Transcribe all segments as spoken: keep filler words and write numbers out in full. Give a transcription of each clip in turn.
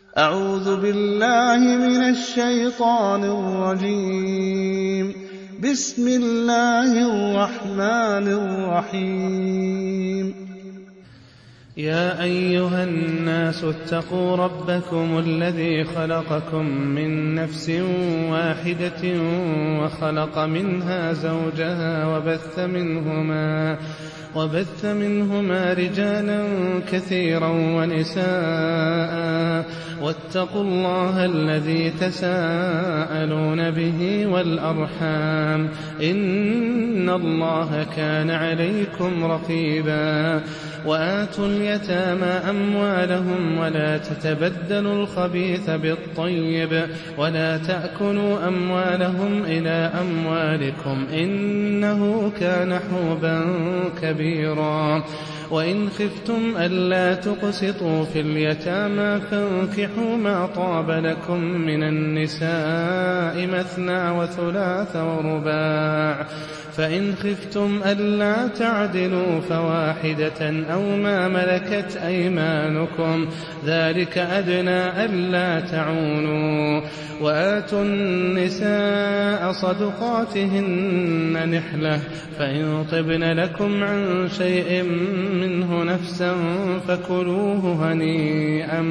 أعوذ بالله من الشيطان الرجيم. بسم الله الرحمن الرحيم. يا أيها الناس اتقوا ربكم الذي خلقكم من نفس واحدة وخلق منها زوجها وبث منهما وبث منهما رجالا كثيرا ونساء واتقوا الله الذي تساءلون به والأرحام إن الله كان عليكم رقيبا. وآتوا اليتامى أموالهم ولا تتبدلوا الخبيث بالطيب ولا تأكلوا أموالهم إلى أموالكم إنه كان حوبا كبيرا. وإن خفتم ألا تقسطوا في اليتامى فانكحوا ما طاب لكم من النساء مثنى وثلاث ورباع، فإن خفتم ألا تعدلوا فواحدة أو ما ملكت أيمانكم ذلك أدنى ألا تعولوا. وآتوا النساء صدقاتهن نحلة، فإن طبن لكم عن شيء منه نفسا فكلوه هنيئا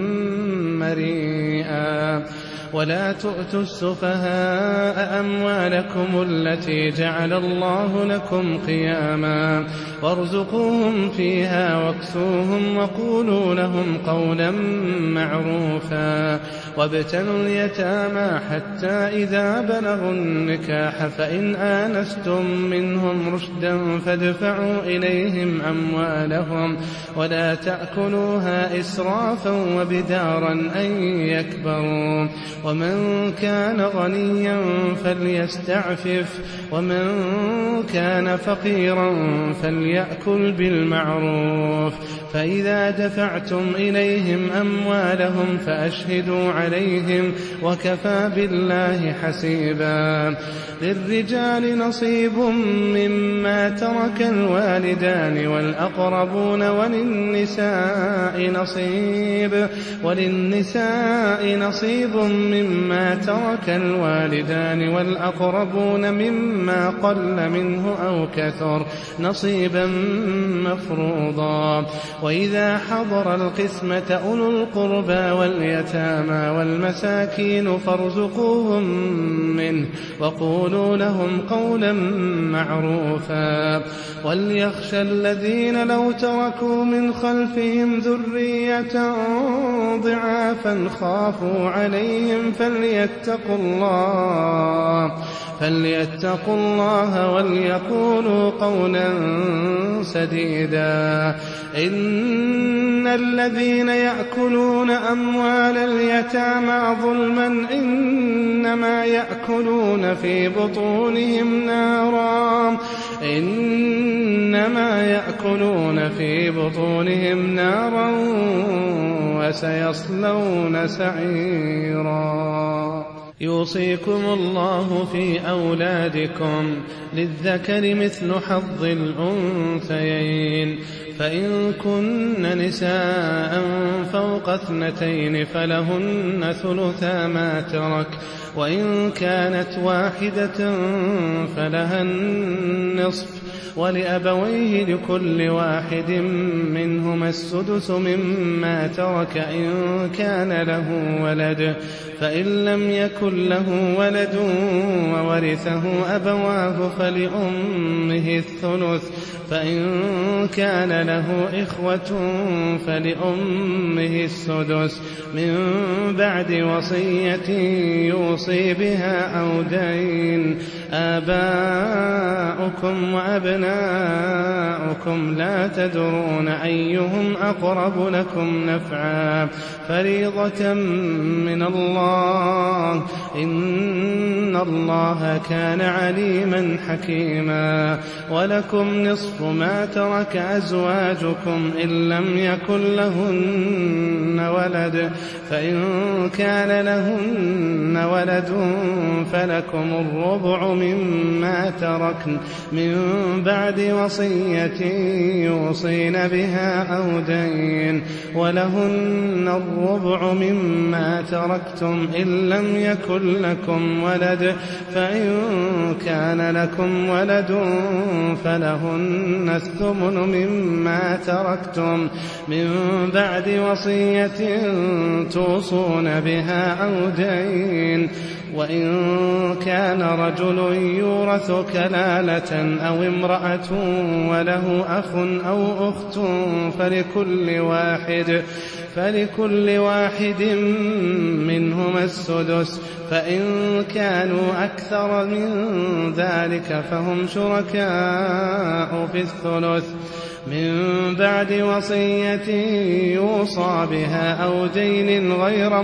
مريئا. ولا تؤتوا السفهاء أموالكم التي جعل الله لكم قياما وارزقوهم فيها واكسوهم وقولوا لهم قولا معروفا. وابتلوا اليتامى حتى إذا بلغوا النكاح فإن آنستم منهم رشدا فادفعوا إليهم أموالهم ولا تأكلوها إسرافا وبدارا أن يكبروا. ومن كان غنيا فليستعفف ومن كان فقيرا فليأكل بالمعروف. فإذا دفعتم إليهم أموالهم فأشهدوا عليهم وكفى بالله حسيبا. للرجال نصيب مما ترك الوالدان والأقربون وللنساء نصيب وللنساء نصيب مما ترك الوالدان والأقربون مما قل منه أو كثر نصيبا مفروضا. وإذا حضر القسمة أولو القربى واليتامى والمساكين فارزقوهم منه وقولوا لهم قولا معروفا. وليخشى الذين لو تركوا من خلفهم ذرية ضعافا خافوا عليهم فليتقوا الله فليتقوا الله وليقولوا قولا سديدا. إن الذين يأكلون أموال اليتامى ظلما إنما يأكلون في بطونهم نارا إنما يأكلون في بطونهم نارا وسيصلون سعيرا. يوصيكم الله في أولادكم للذكر مثل حظ الأنثيين، فإن كن نساء فوق اثنتين فلهن ثلثا ما ترك، وإن كانت واحدة فلها النصف، ولأبويه لكل واحد منهما السدس مما ترك إن كان له ولد، فإن لم يكن له ولد وورثه أبواه فلأمه الثلث، فإن كان له إخوة فلأمه السدس من بعد وصية يوصي بها أو دين. آباؤكم وأبناؤكم لا تدرون أيهم أقرب لكم نفعا فريضة من الله إن الله كان عليما حكيما. ولكم نصف ما ترك أزواجكم إن لم يكن لهن ولد، فإن كان لهن ولد فلكم الربع مما تركن من بعد وصية يوصين بها أو دين، ولهن الربع مما تركتم إن لم يكن لكم ولد، فإن كان لكم ولد فلهن الثمن مما تركتم من بعد وصية توصون بها أو دين. وإن كان رجل يورث كلالة أو امرأة وله أخ أو أخت فلكل واحد فلكل واحد منهما السدس، فإن كانوا أكثر من ذلك فهم شركاء في الثلث من بعد وصية يوصى بها أو دين غير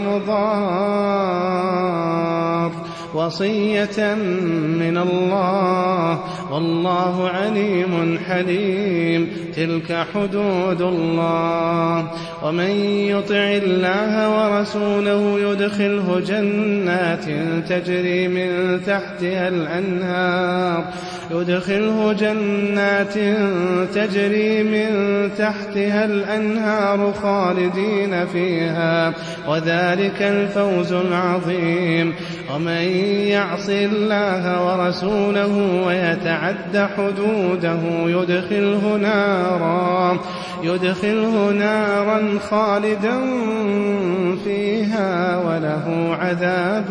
مضار، وصية من الله والله عليم حليم. تلك حدود الله. ومن يطع الله ورسوله يدخله جنات تجري من تحتها الأنهار يدخله جنات تجري من تحتها الأنهار خالدين فيها، وذلك الفوز العظيم. ومن يعص الله ورسوله ويتعد حدوده يدخله نارا يدخله نارا خالدا فيها وله عذاب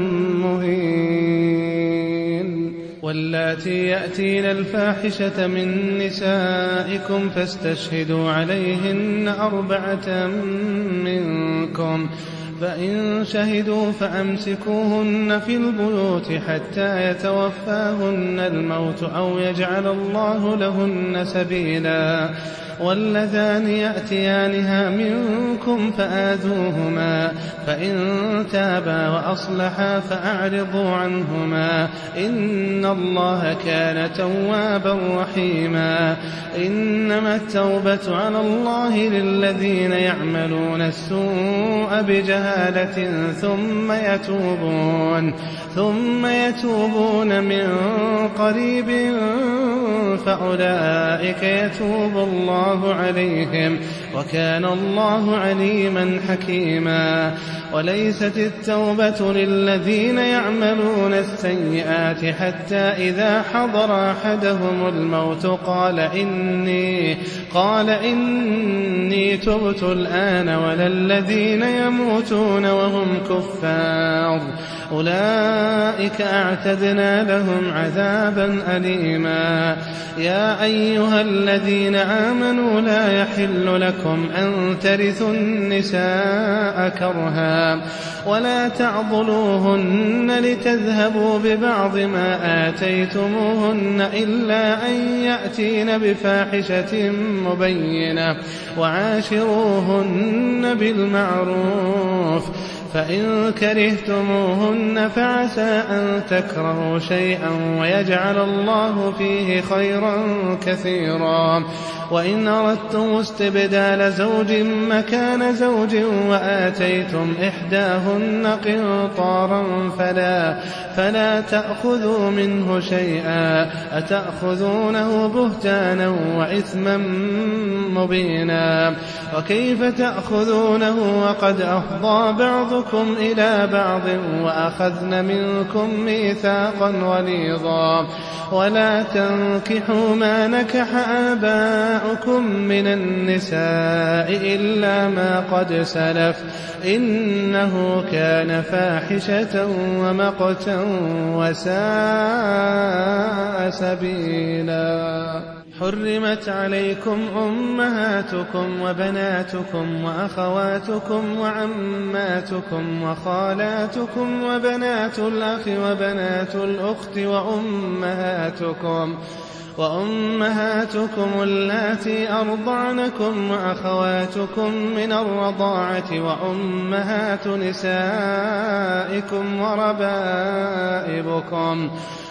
مهين. واللاتي يأتين الفاحشة من نسائكم فاستشهدوا عليهن أربعة منكم، فإن شهدوا فأمسكوهن في البيوت حتى يتوفاهن الموت أو يجعل الله لهن سبيلا. واللذان يأتيانها منكم فآذوهما، فإن تابا وأصلحا فأعرضوا عنهما، إن الله كان توابا رحيما. إنما التوبة على الله للذين يعملون السوء بجهالة ثم يتوبون ثم يتوبون من قريب فأولئك يتوب الله عليهم، وكان الله عليما حكيما. وليست التوبة للذين يعملون السيئات حتى إذا حضر أحدهم الموت قال إني قال إني تبت الآن، ولا الذين يموتون وهم كفار، أولئك أعتدنا لهم عذابا أليما. يا أيها الذين آمنوا لا يحل لكم أن ترثوا النساء كرها ولا تعضلوهن لتذهبوا ببعض ما آتيتموهن إلا أن يأتين بفاحشة مبينة، وعاشروهن بالمعروف، فإن كرهتموهن فعسى أن تكرهوا شيئا ويجعل الله فيه خيرا كثيرا. وإن أردتم استبدال زوج مكان زوج وآتيتم إحداهن قنطارا فلا, فلا تأخذوا منه شيئا، أتأخذونه بهتانا وإثما مبينا. وكيف تأخذونه وقد أفضى بعضكم إلى بعض وأخذن منكم ميثاقا غليظا. ولا تنكحوا ما نكح آباؤكم من النساء إلا ما قد سلف، إنه كان فاحشة ومقتا وساء سبيلا. حرمت عليكم أمهاتكم وبناتكم وأخواتكم وعماتكم وخالاتكم وبنات الأخ وبنات الأخت وأمهاتكم وأمهاتكم اللاتي أرضعنكم وأخواتكم من الرضاعة وأمهات نسائكم وربائبكم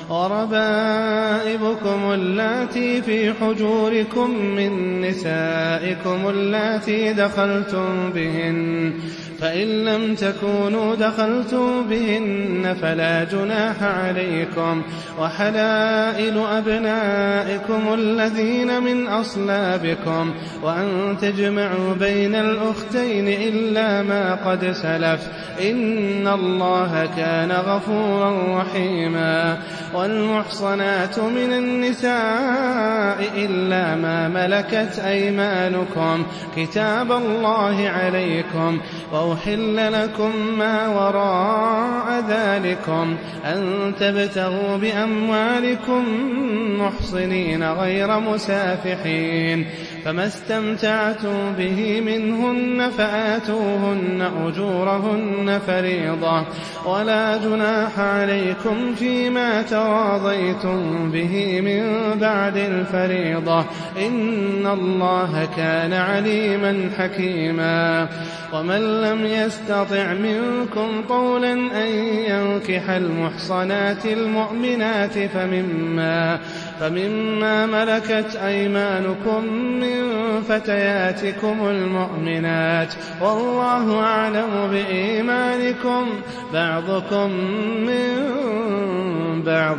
وربائبكم اللاتي في حجوركم من نسائكم اللاتي دخلتم بهن فإن لم تكونوا دخلتم بهن فلا جناح عليكم، وحلائل أبنائكم الذين من أصلابكم، وأن تجمعوا بين الأختين إلا ما قد سلف، إن الله كان غفورا رحيما. والمحصنات من النساء إلا ما ملكت أيمانكم كتاب الله عليكم، وأحل لكم ما وراء ذلكم أن تبتغوا بأموالكم محصنين غير مسافحين، فما استمتعتم به منهن فآتوهن أجورهن فريضة، ولا جناح عليكم فيما تراضيتم به من بعد الفريضة، إن الله كان عليما حكيما. ومن لم يستطع منكم طولا أن ينكح المحصنات المؤمنات فمما, فمما ملكت أيمانكم من فتياتكم المؤمنات، والله أعلم بإيمانكم بعضكم من بعض،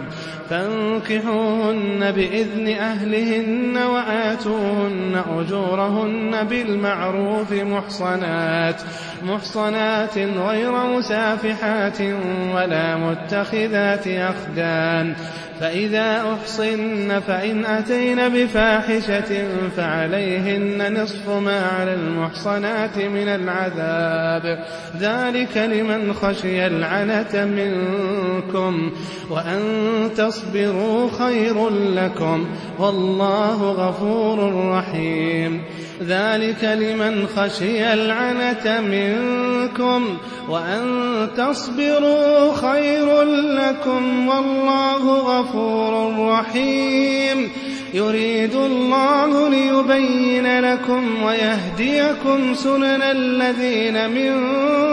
فانكحوهن بإذن أهلهن وآتوهن أجورهن بالمعروف محصنات محصنات غير مسافحات ولا متخذات أخدان، فإذا أحصن فإن أتين بفاحشة فعليهن نصف ما على المحصنات من العذاب، ذلك لمن خشي العنة منكم، وأن تصبروا خير لكم، والله غفور رحيم. ذلك لمن خشي العنة منكم، وأن تصبروا خير لكم، والله غفور رحيم. يريد الله ليبين لكم ويهديكم سنن الذين من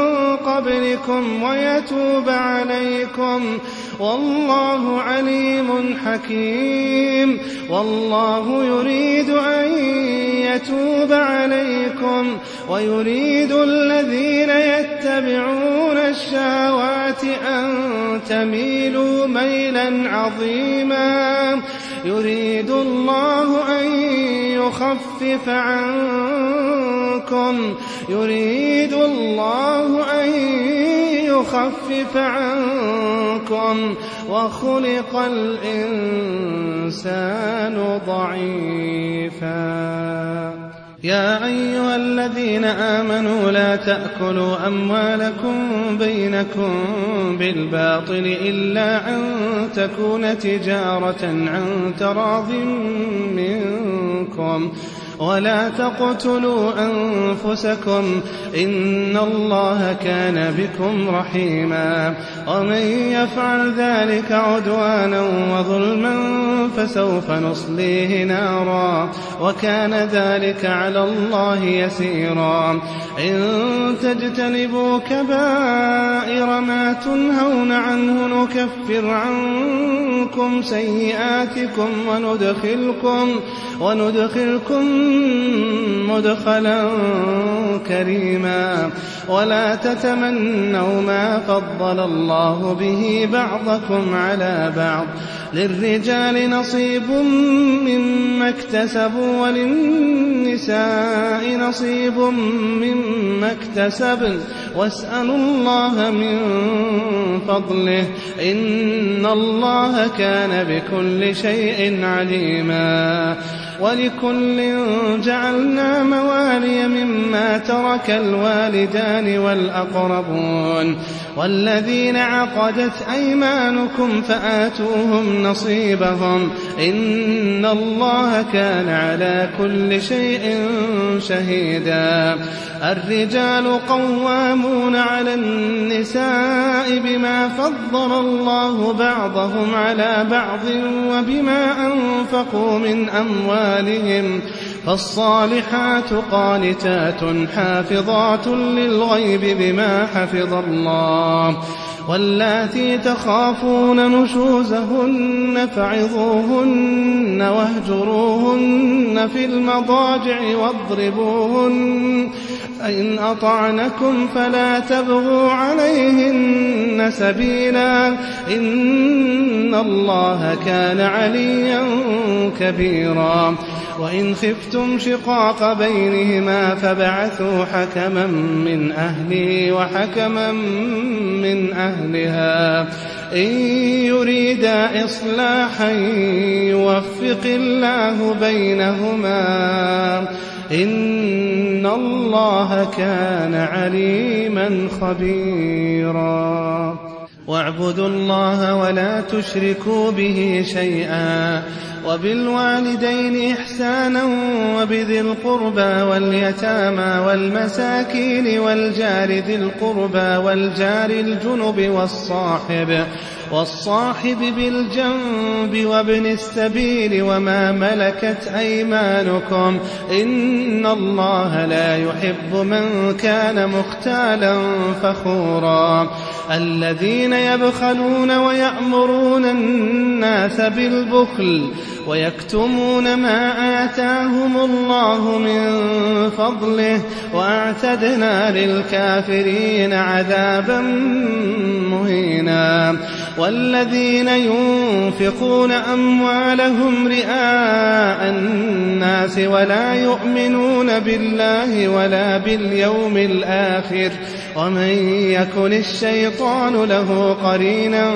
قبلكم ويتوب عليكم، والله عليم حكيم. والله يريد أن يتوب عليكم ويريد الذين يتبعون الشهوات أن تميلوا ميلا عظيما. يريد الله أن يخفف عنكم يريد الله أن يخفف عنكم وخلق الإنسان ضعيفا. يا أيها الذين آمنوا لا تأكلوا أموالكم بينكم بالباطل إلا أن تكون تجارة عن تراض منكم، ولا تقتلوا أنفسكم إن الله كان بكم رحيما. ومن يفعل ذلك عدوانا وظلما فسوف نصليه نارا، وكان ذلك على الله يسيرا. إن تجتنبوا كبائر ما تنهون عنه نكفر عنكم سيئاتكم وندخلكم وندخلكم مدخلا كريما. ولا تتمنوا ما فضل الله به بعضكم على بعض، للرجال نصيب مما اكتسبوا وللنساء نصيب مما اكتسبن، واسألوا الله من فضله إن الله كان بكل شيء عليما. ولكل جعلنا موالي مما ترك الوالدان والأقربون والذين عقدت أيمانكم فآتوهم نصيبهم إن الله كان على كل شيء شهيدا. الرجال قوامون على النساء بما فضل الله بعضهم على بعض وبما أنفقوا من أموالهم، فالصالحات قانتات حافظات للغيب بما حفظ الله، واللاتي تخافون نشوزهن فعظوهن واهجروهن في المضاجع واضربوهن فإن أطعنكم فلا تبغوا عليهن سبيلا إن الله كان عليا كبيرا وإن خفتم شقاق بينهما فابعثوا حكما من أهله وحكما من أهلها إن يريدا إصلاحا يوفق الله بينهما إن الله كان عليما خبيرا واعبدوا الله ولا تشركوا به شيئا وبالوالدين إحسانا وبذي القربى واليتامى والمساكين والجار ذي القربى والجار الجنب والصاحب والصاحب بالجنب وابن السبيل وما ملكت أيمانكم إن الله لا يحب من كان مختالا فخورا الذين يبخلون ويأمرون الناس بالبخل ويكتمون ما آتاهم الله من فضله وأعتدنا للكافرين عذابا مهينا والذين ينفقون أموالهم رئاء الناس ولا يؤمنون بالله ولا باليوم الآخر ومن يكن الشيطان له قرينا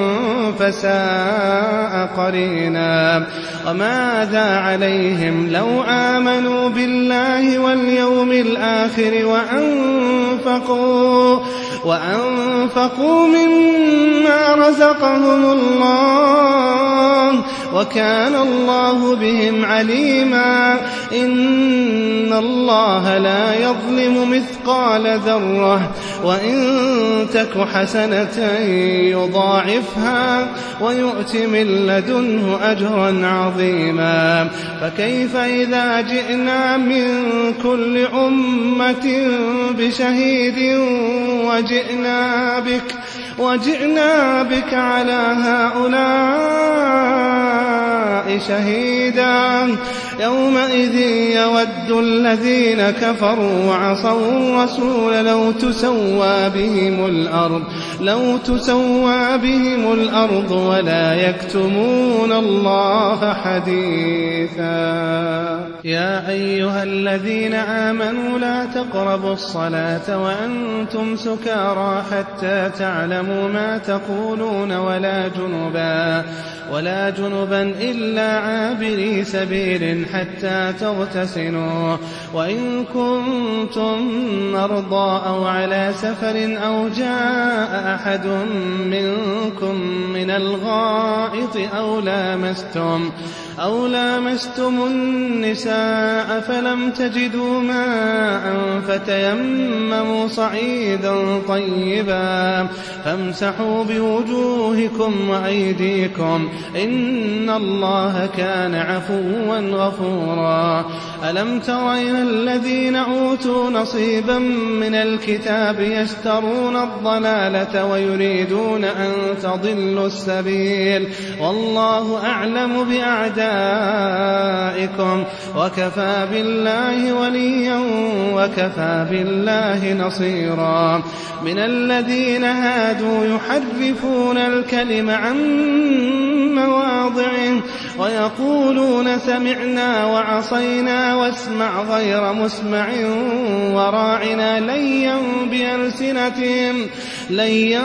فساء قرينا وماذا عليهم لو آمنوا بالله واليوم الآخر وأنفقوا وأنفقوا مما رزقهم الله وكان الله بهم عليما إن الله لا يظلم مثقال ذرة وإن تك حسنة يضاعفها ويؤت من لدنه أجرا عظيما فكيف إذا جئنا من كل أمة بشهيد وجئنا بك وجئنا بك على هؤلاء شهيدا يومئذ يود الذين كفروا وعصوا الرسول لو تسوى بهم الأرض لو تسوى بهم الأرض ولا يكتمون الله حديثا يا أيها الذين آمنوا لا تقربوا الصلاة وأنتم سكارى حتى تعلموا ما تقولون ولا جنبا ولا جنبا إلا عابري سبيل حتى تغتسلوا وإن كنتم مرضى أو على سفر أو جاء أحد منكم من الغائط أو لامستم أو لامستم النساء فلم تجدوا ماء فتيمموا صعيدا طيبا فامسحوا بوجوهكم وأيديكم إن الله كان عفوا غفورا ألم تر إلى الذين أوتوا نصيبا من الكتاب يشترون الضلالة ويريدون أن تضلوا السبيل والله أعلم بأعدائكم وكفى بالله وليا وكفى بالله نصيرا من الذين هادوا يحرفون الكلم عن مواضعه ويقولون سمعنا وعصينا واسمع غير مسمع وراعنا ليا بألسنتهم ليا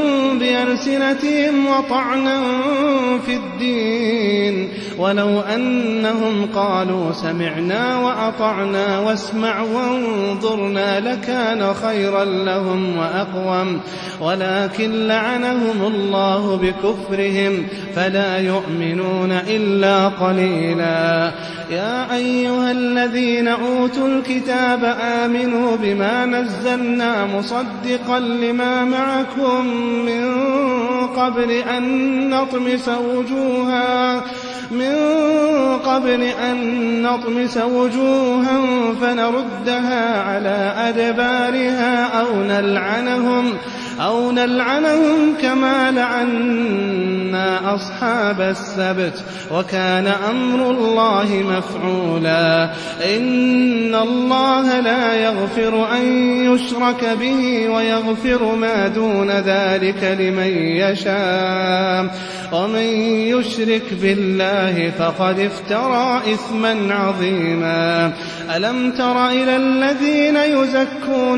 بألسنتهم وطعنا في الدين ولو أنهم قالوا سمعنا وأطعنا واسمع وانظرنا لكان خيرا لهم وأقوم ولكن لعنهم الله بكفرهم فلا يؤمنون إلا قليلا يا أيها الذين أوتوا الكتاب آمنوا بما نزلنا مصدقا لما معكم من قبل أن نطمس وجوها من قبل أن نطمس وجوها فنردها على أدبارها أو نلعنهم أو نلعنهم كما لعنا أصحاب السبت وكان أمر الله مفعولا إن الله لا يغفر أن يشرك به ويغفر ما دون ذلك لمن يشاء ومن يشرك بالله فقد افترى إثما عظيما ألم تر إلى الذين يزكون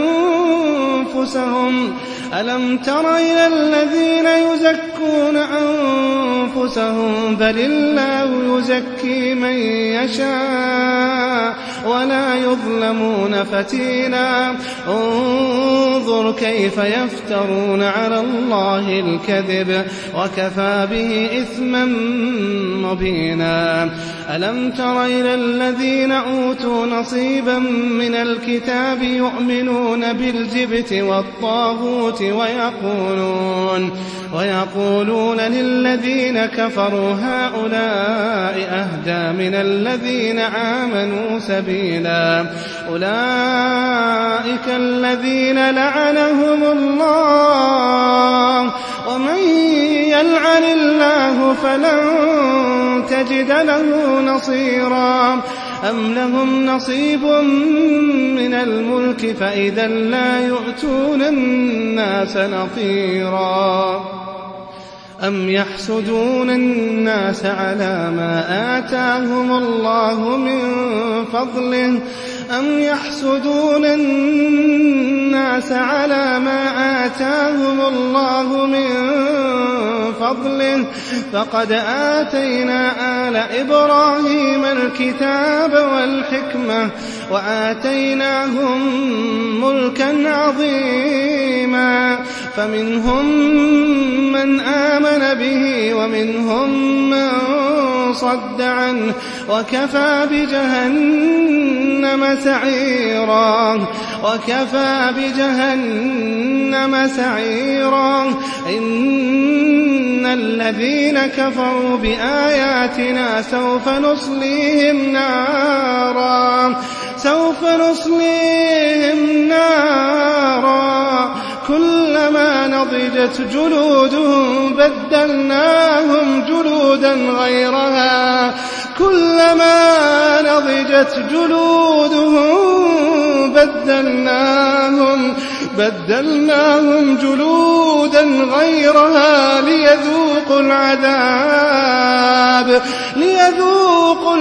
أنفسهم ألم تر إلى الذين يزكون أنفسهم بل الله يزكي من يشاء ولا يظلمون فتيلا انظر كيف يفترون على الله الكذب وكفى به إثما مبينا ألم تر إلى الذين أوتوا نصيبا من الكتاب يؤمنون بالجبت والطاغوت ويقولون ويقولون للذين كفروا هؤلاء أهدى من الذين آمنوا سبيلا أولئك الذين لعنهم الله ومن يلعن الله فلن تجد له نصيرا أم لهم نصيب من الملك فإذا لا يؤتون الناس نصيرا أم يحسدون الناس على ما آتاهم الله من فضله أم يحسدون الناس على ما آتاهم الله من فضله فقد آتينا آل إبراهيم الكتاب والحكمة وآتيناهم ملكا عظيما فمنهم من آمن به ومنهم من صد عنه وكفى بجهنم سعيرا وكفى بجهنم سعيرا إن الذين كفروا بآياتنا سوف نصليهم نارا سوف نصليهم نارا كلما نضجت جلودهم بدلناهم جلودا غيرها كلما نضجت جلودهم بدلناهم بدلناهم جلودا غيرها ليذوقوا العذاب ليذوقوا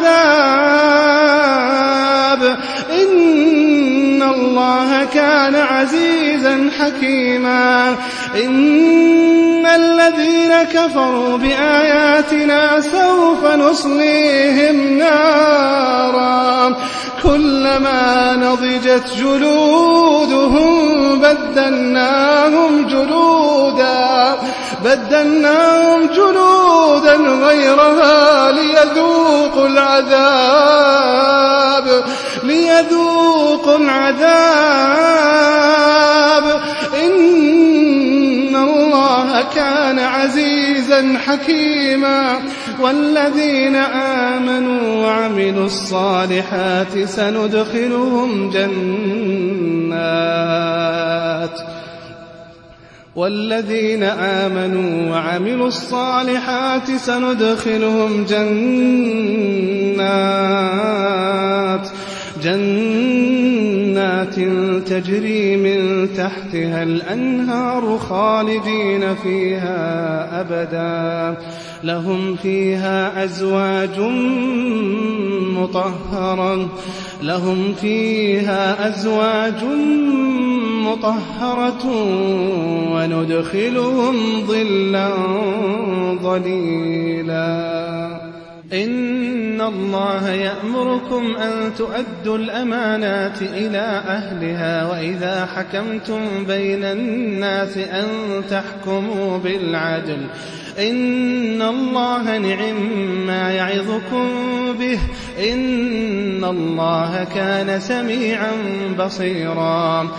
العذاب إن الله كان عزيزا حكيما إن الذين كفروا بآياتنا سوف نصليهم نارا كلما نضجت جلودهم بدلناهم جلودا بدلناهم جلودا غيرها ليذوقوا العذاب ليذوقوا العذاب إن الله كان عزيزا حكيما والذين آمنوا وعملوا الصالحات سندخلهم جنات والذين آمنوا وعملوا الصالحات سندخلهم جنات جنات تجري من تحتها الأنهار خالدين فيها أبدا لهم فيها أزواج مطهرة لهم فيها أزواج مطهرة وندخلهم ظلا ظليلا إن الله يأمركم أن تؤدوا الأمانات إلى أهلها وإذا حكمتم بين الناس أن تحكموا بالعدل إن الله نعم ما يعظكم به إن الله كان سميعا بصيرا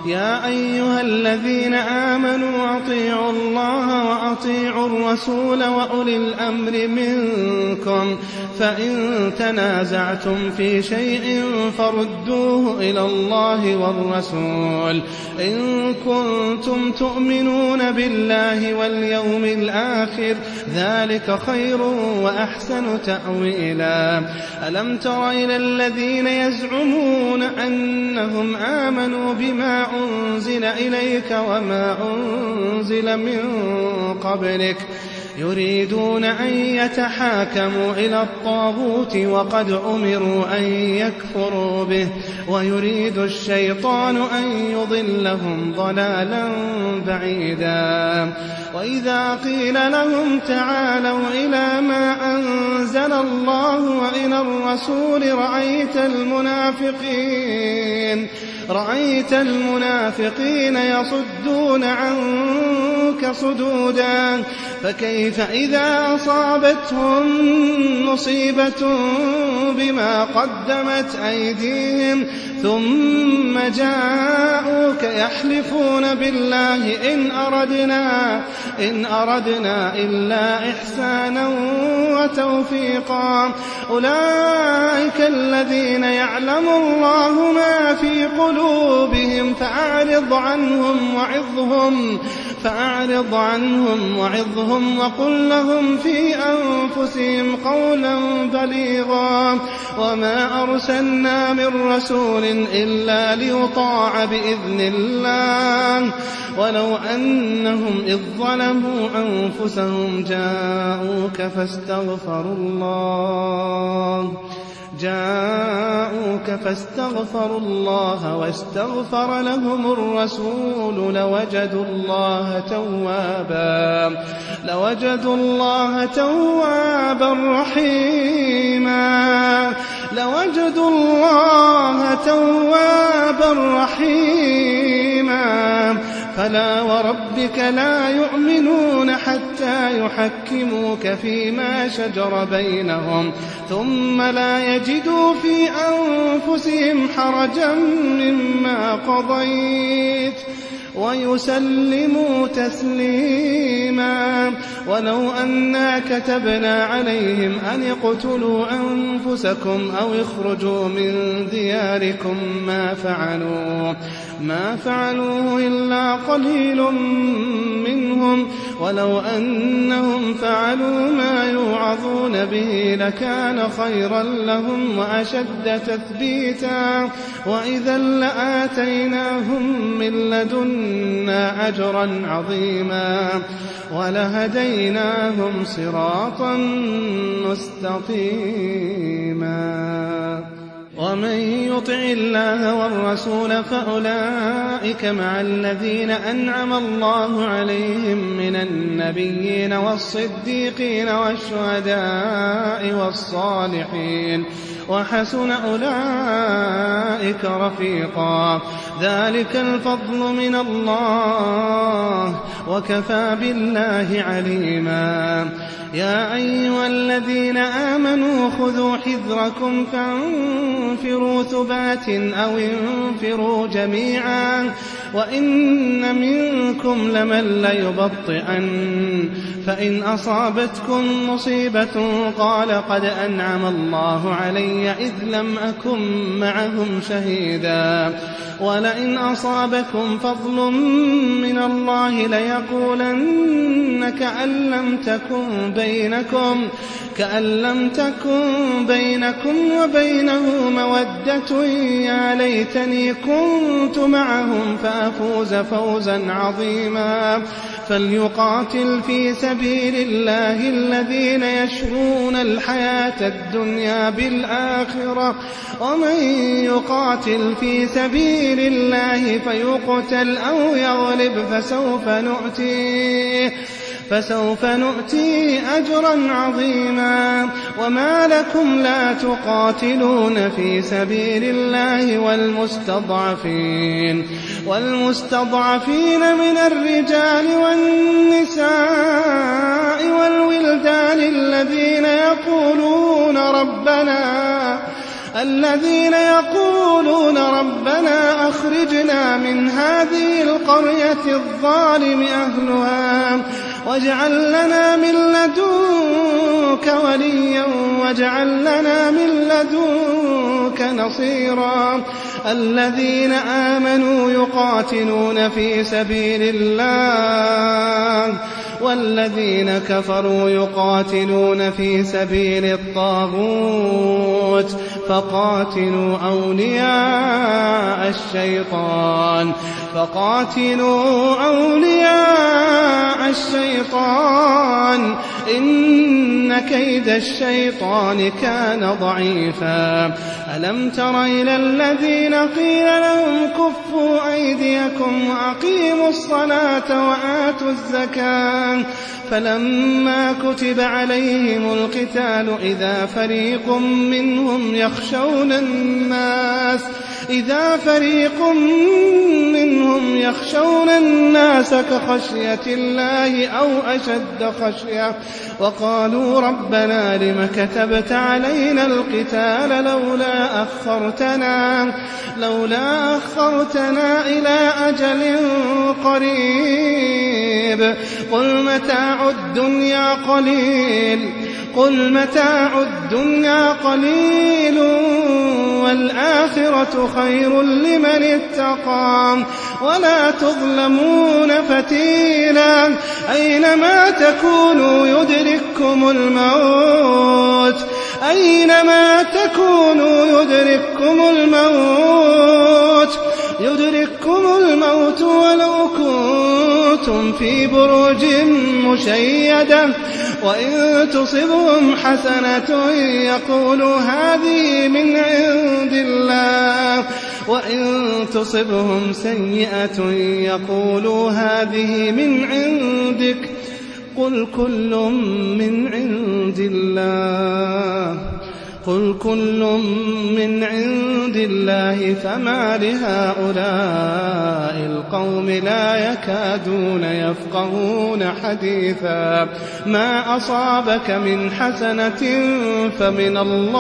يا أيها الذين آمنوا أطيعوا الله وأطيعوا الرسول وأولي الأمر منكم فإن تنازعتم في شيء فردوه إلى الله والرسول إن كنتم تؤمنون بالله واليوم الآخر ذلك خير وأحسن تأويلا. ألم تر إلى الذين يزعمون أنهم آمنوا بما أنزل إليك وما أنزل من قبلك يريدون أن يتحاكموا إلى الطاغوت وقد أمروا أن يكفروا به ويريد الشيطان أن يضلهم ضلالا بعيدا. وإذا قيل لهم تعالوا إلى ما أنزل الله وإلى الرسول رأيت المنافقين رأيت المنافقين يصدون عنك صدودا فكيف إذا أصابتهم مصيبة بما قدمت أيديهم ثم جاءوك يحلفون بالله إن أردنا إن أردنا إلا إحسانا وتوفيقا أولئك الذين يعلم الله ما في قلوبهم فأعرض عنهم وعظهم فأعرض عنهم وعظهم وقل لهم في أنفسهم قولا بليغا وما أرسلنا من رسول إلا ليطاع بإذن الله ولو أنهم إذ ظلموا أنفسهم جاءوك فاستغفروا الله جاءوك فاستغفروا الله واستغفر لهم الرسول لوجدوا الله توابا لوجدوا الله توابا رحيما لوجدوا الله توابا رحيما. فلا وربك لا يؤمنون حتى يحكموك فيما شجر بينهم ثم لا يجدوا في أنفسهم حرجا مما قضيت ويسلموا تسليما. ولو أنا كتبنا عليهم أن اقتلوا أنفسكم أو اخرجوا من دياركم ما فعلوا ما فعلوه إلا قليل منهم ولو أنهم فعلوا ما يوعظون به لكان خيرا لهم وأشد تثبيتا وإذا لآتيناهم من لدنا أجرا عظيما ولهديناهم صراطا مستقيما. ومن يطع الله والرسول فأولئك مع الذين أنعم الله عليهم من النبيين والصديقين والشهداء والصالحين وحسن أولئك رفيقا. ذلك الفضل من الله وكفى بالله عليما. يا أيها الذين آمنوا خذوا حذركم فانفروا ثبات أو انفروا جميعا وإن منكم لمن ليبطئن فإن أصابتكم مصيبة قال قد أنعم الله علي إذ لم أكن معهم شهيدا ولئن أصابكم فضل من الله ليقولن كأن لم تكن بينكم كأن لم تكن بينكم وبينه مودة يا ليتني كنت معهم فأفوز فوزا عظيما. فليقاتل في سبيل الله الذين يشرون الحياة الدنيا بالآخرة ومن يقاتل في سبيل الله فيقتل أو يغلب فسوف نؤتيه فسوف نؤتيه أجرا عظيما. وما لكم لا تقاتلون في سبيل الله والمستضعفين والمستضعفين من الرجال والنساء والولدان الذين يقولون ربنا الذين يقولون ربنا أخرجنا من هذه القرية الظالم أهلها واجعل لنا من لدنك وليا واجعل لنا من لدنك نصيرا الذين آمنوا يقاتلون في سبيل الله والذين كفروا يقاتلون في سبيل الطاغوت فقاتلوا أولياء الشيطان فقاتلوا أولياء الشيطان إن كيد الشيطان كان ضعيفا ألم تر إلى الذين قيل لهم كفوا أيديكم وأقيموا الصلاة وآتوا الزكاة فلما كتب عليهم القتال إذا فريق منهم يخشون الناس إذا فريق منهم يخشون الناس كخشية الله أو أشد خشية وقالوا ربنا لم كتبت علينا القتال لولا أخرتنا لولا أخرتنا إلى أجل قريب قل متاع الدنيا قليل قل متاع الدنيا قليل والآخرة خير لمن اتقى ولا تظلمون فتيلا أينما تكونوا يدرككم الموت أينما تكونوا يدرككم الموت يدرككم الموت ولو كنتم في بروج مشيدة وإن تصبهم حسنة يقولوا هذه من عند الله وإن تصبهم سيئة يقولوا هذه من عندك قل كل من عند الله قل كل من عند الله فما لهؤلاء القوم لا يكادون يفقهون حديثا ما أصابك من حسنة فمن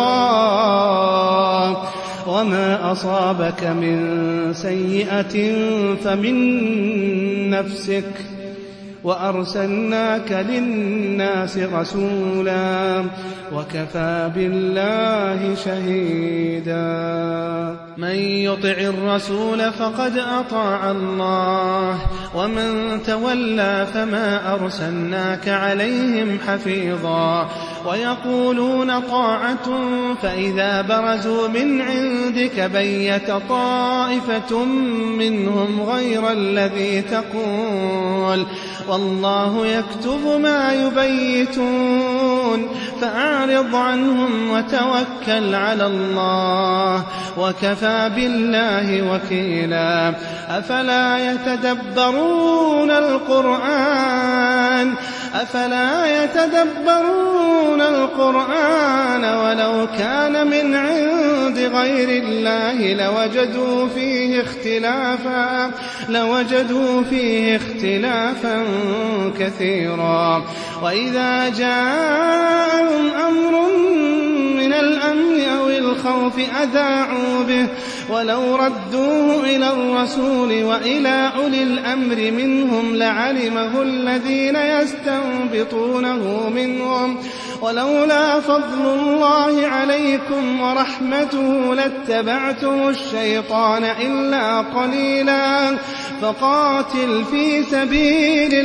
الله وما أصابك من سيئة فمن نفسك وأرسلناك للناس رسولا وكفى بالله شهيدا من يطع الرسول فقد أطاع الله ومن تولى فما أرسلناك عليهم حفيظا ويقولون طاعة فإذا برزوا من عندك بيت طائفة منهم غير الذي تقول والله يكتب ما يبيتون فأعرض عنهم وتوكل على الله وكفى بالله وكيلا أفلا يتدبرون القرآن أفلا يتدبرون القرآن ولو كان من عند غير الله لوجدوا فيه اختلافا لوجدوا فيه اختلافا كثيرا وإذا جاءهم أمر من الأمن أو الخوف أذاعوا به ولو ردوه إلى الرسول وإلى أولي الأمر منهم لعلمه الذين يستنبطونه منهم ولولا فضل الله عليكم ورحمته لاتبعتم الشيطان إلا قليلا فقاتل في سبيل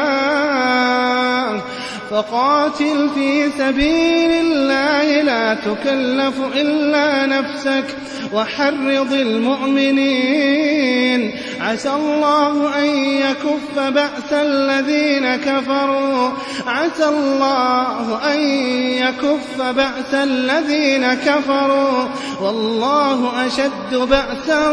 الله فقاتل في سبيل الله لا تكلف إلا نفسك وحرض المؤمنين عسى الله أن يكف بأس الذين كفروا عسى الله أن يكف بأس الذين كفروا والله أشد بأسا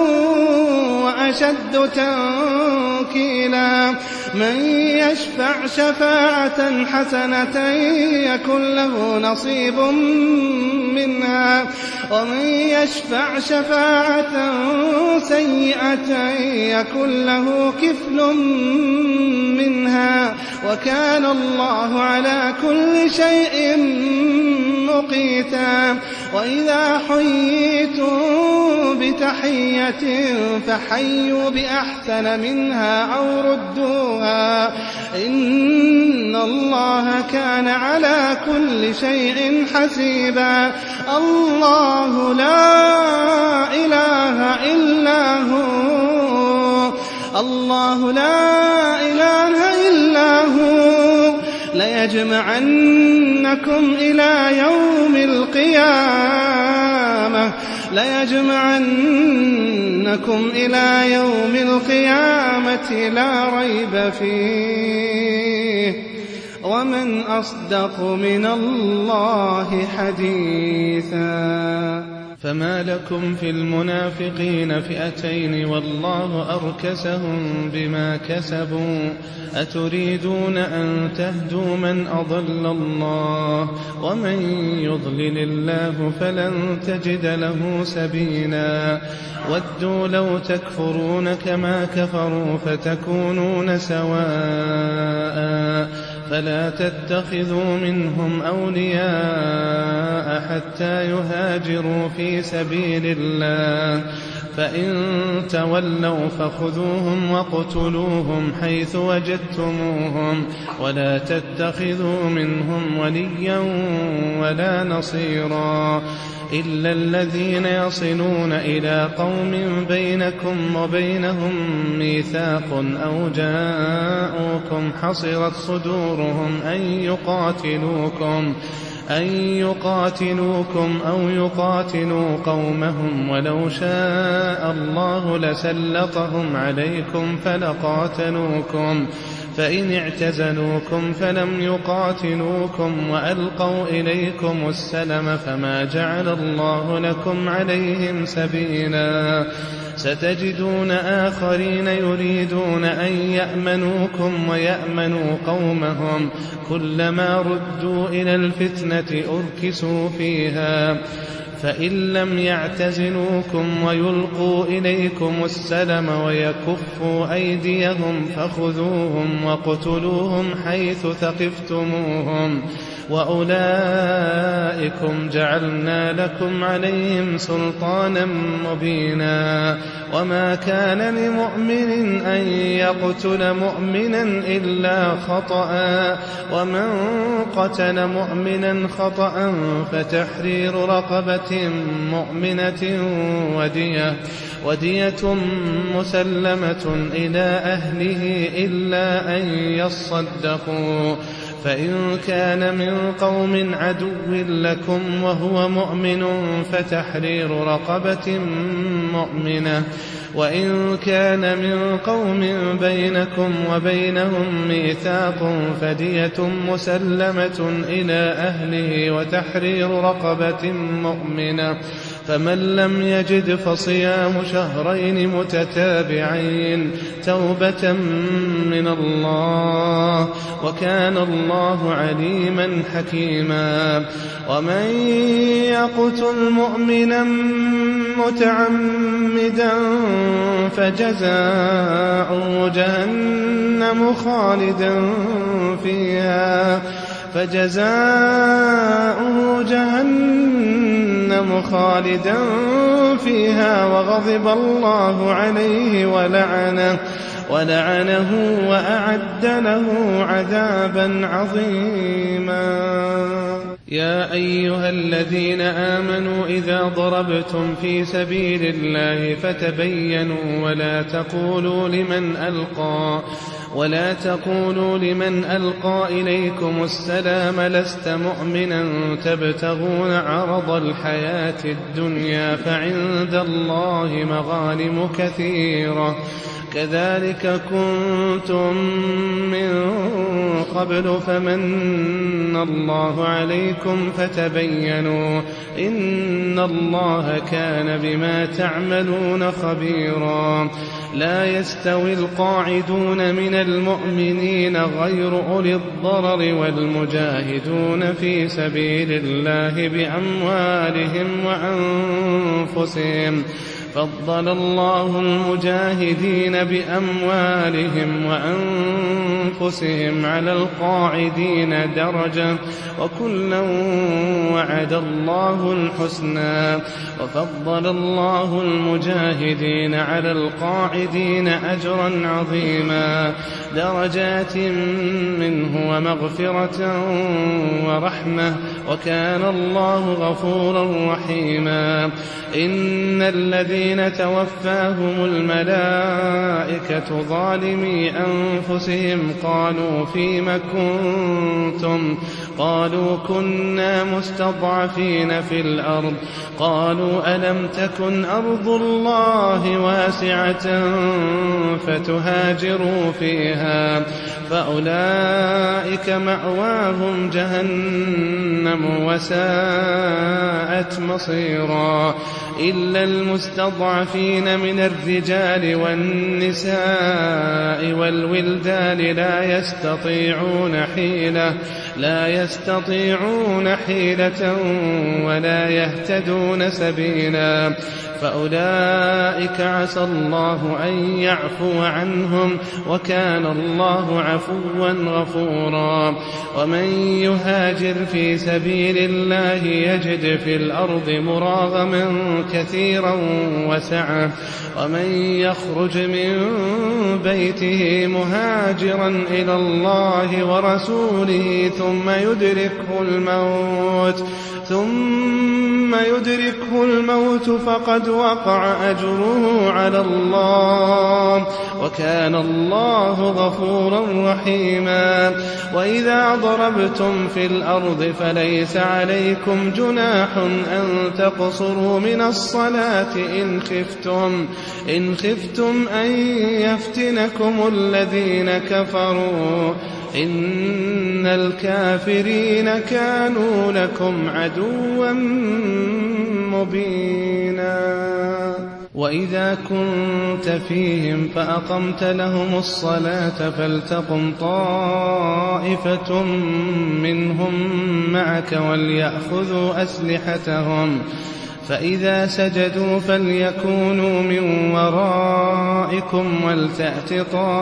وأشد تنكيلا من يشفع شفاعة حسنة يكن له نصيب منها ومن يشفع شفاعة سيئة يكن له كفل منها وكان الله على كل شيء مقيتا وإذا حييتم بتحية فحيوا بأحسن منها أو ردوها إن الله كان على كل شيء حسيبا. الله لا إله إلا هو الله لا إله إلا هو ليجمعنكم إلى يوم القيامة ليجمعنكم إلى يوم القيامة لا ريب فيه ومن أصدق من الله حديثا. فما لكم في المنافقين فئتين والله أركسهم بما كسبوا أتريدون أن تهدوا من أضل الله ومن يضلل الله فلن تجد له سبيلا. ودوا لو تكفرون كما كفروا فتكونون سواء فلا تتخذوا منهم أولياء حتى يهاجروا في سبيل الله فإن تولوا فخذوهم واقتلوهم حيث وجدتموهم ولا تتخذوا منهم وليا ولا نصيرا إلا الذين يصلون إلى قوم بينكم وبينهم ميثاق أو جاءوكم حصرت صدورهم أن يقاتلوكم أن يقاتلوكم أو يقاتلوا قومهم ولو شاء الله لسلطهم عليكم فلقاتلوكم فإن اعتزلوكم فلم يقاتلوكم وألقوا إليكم السلم فما جعل الله لكم عليهم سبيلا. ستجدون آخرين يريدون أن يأمنوكم ويأمنوا قومهم كلما ردوا إلى الفتنة أركسوا فيها فإن لم يعتزلوكم ويلقوا إليكم السلم ويكفوا أيديهم فخذوهم واقتلوهم حيث ثقفتموهم وأولئكم جعلنا لكم عليهم سلطانا مبينا. وما كان لمؤمن أن يقتل مؤمنا إلا خطأ ومن قتل مؤمنا خطأ فتحرير رقبة مؤمنة ودية ودية مسلمة إلى أهله إلا أن يصدقوا فإن كان من قوم عدو لكم وهو مؤمن فتحرير رقبة مؤمنة وإن كان من قوم بينكم وبينهم ميثاق فدية مسلمة إلى أهله وتحرير رقبة مؤمنة فمن لم يجد فصيام شهرين متتابعين توبة من الله وكان الله عليما حكيما. ومن يقتل مؤمنا متعمدا فجزاؤه جهنم خالدا فيها فجزاؤه جهنم خالدا فيها وغضب الله عليه ولعنه ولعنه وأعد له عذابا عظيما. يا أيها الذين آمنوا إذا ضربتم في سبيل الله فتبينوا ولا تقولوا لمن ألقى ولا تقولوا لمن ألقى إليكم السلام لست مؤمنا تبتغون عرض الحياة الدنيا فعند الله مغانم كثيرة كذلك كنتم من قبل فمن الله عليكم فتبينوا إن الله كان بما تعملون خبيرا. لا يستوي القاعدون من المؤمنين غير أولي الضرر والمجاهدون في سبيل الله بأموالهم وأنفسهم فضل الله المجاهدين بأموالهم وأنفسهم على القاعدين درجة وكلا وعد الله الحسنى وفضل الله المجاهدين على القاعدين أجرا عظيما درجات منه ومغفرة ورحمة وكان الله غفورا رحيما إن الذين توفاهم الملائكة ظالمي أنفسهم قالوا فيم كنتم قالوا كنا مستضعفين في الأرض قالوا ألم تكن أرض الله واسعة فتهاجروا فيها فأولئك مأواهم جهنم وساءت مصيرا إلا المستضعفين من الرجال والنساء والولدان لا يستطيعون حيلة لا يستطيعون حيلة ولا يهتدون سبيلا فأولئك عسى الله أن يعفو عنهم وكان الله عفوا غفورا ومن يهاجر في سبيل الله يجد في الأرض مراغما كثيرا وسعة ومن يخرج من بيته مهاجرا إلى الله ورسوله ثم يدركه الموت ثم يدركه الموت فقد وقع أجره على الله وكان الله غفورا رحيما وإذا ضربتم في الأرض فليس عليكم جناح أن تقصروا من الصلاة إن خفتم إن خفتم أن يفتنكم الذين كفروا إن الكافرين كانوا لكم عدوا مبينا وإذا كنت فيهم فأقمت لهم الصلاة فلتقم طائفة منهم معك وليأخذوا أسلحتهم فإذا سجدوا فليكونوا من ورائكم ولتأت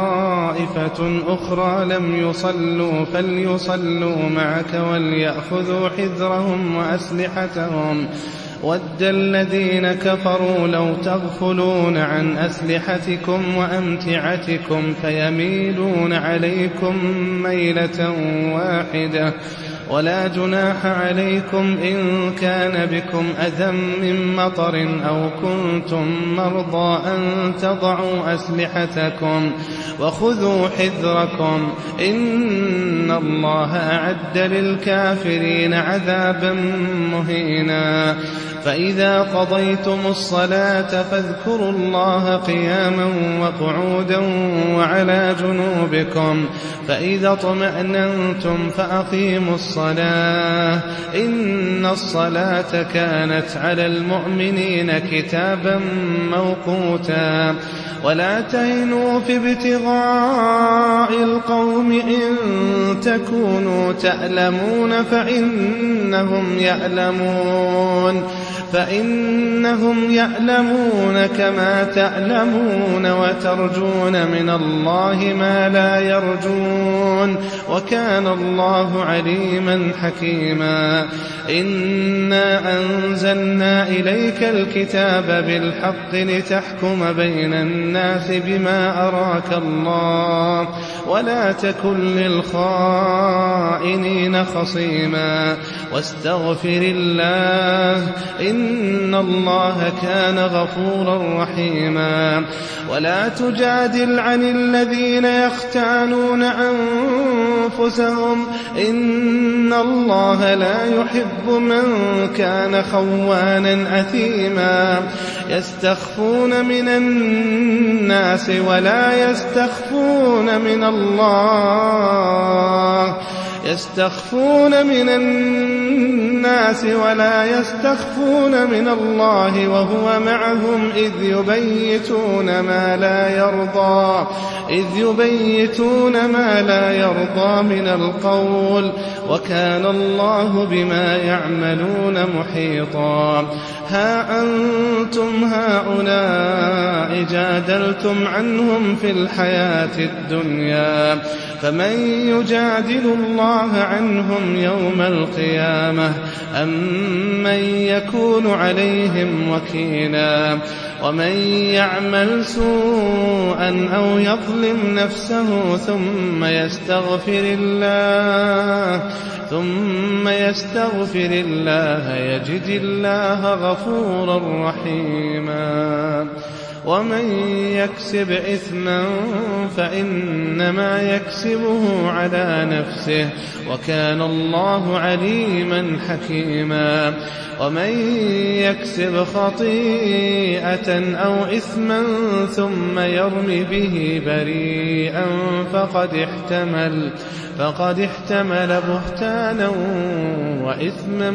طائفة أخرى لم يصلوا فليصلوا معك وليأخذوا حذرهم وأسلحتهم ود الذين كفروا لو تغفلون عن أسلحتكم وأمتعتكم فيميلون عليكم ميلة واحدة ولا جناح عليكم إن كان بكم أذى من مطر أو كنتم مرضى أن تضعوا أسلحتكم وخذوا حذركم إن الله أعد للكافرين عذابا مهينا فإذا قضيتم الصلاة فاذكروا الله قياما وقعودا وعلى جنوبكم فإذا اطمأننتم فأقيموا الصلاة إن الصلاة كانت على المؤمنين كتابا موقوتا ولا تهنوا في ابتغاء القوم إن تكونوا تألمون فإنهم يألمون فإنهم يألمون كما تألمون وترجون من الله ما لا يرجون وكان الله عليما حكيما إنا أنزلنا إليك الكتاب بالحق لتحكم بين الناس بما أراك الله ولا تكن للخائنين خصيما واستغفر الله إن الله كان غفورا رحيما ولا تجادل عن الذين يختانون أنفسهم إن الله لا يحب من كان خوانا أثيما يستخفون من الناس ولا يستخفون من الله يستخفون من الناس ولا يستخفون من الله وهو معهم إذ يبيتون ما لا يرضى إذ يبيتون ما لا يرضى من القول وكان الله بما يعملون محيطا ها أنتم هؤلاء جادلتم عنهم في الحياة الدنيا فمن يجادل الله عنهم يوم القيامة أم من يكون عليهم وكيلا ومن يعمل سوءا أو يظلم نفسه ثم يستغفر الله ثم يستغفر الله يجد الله غفورا رحيما ومن يكسب إثما فإنما يكسبه على نفسه وكان الله عليما حكيما ومن يكسب خطيئة أو إثما ثم يرم به بريئا فقد احتمل فقد احتمل بهتانا وإثما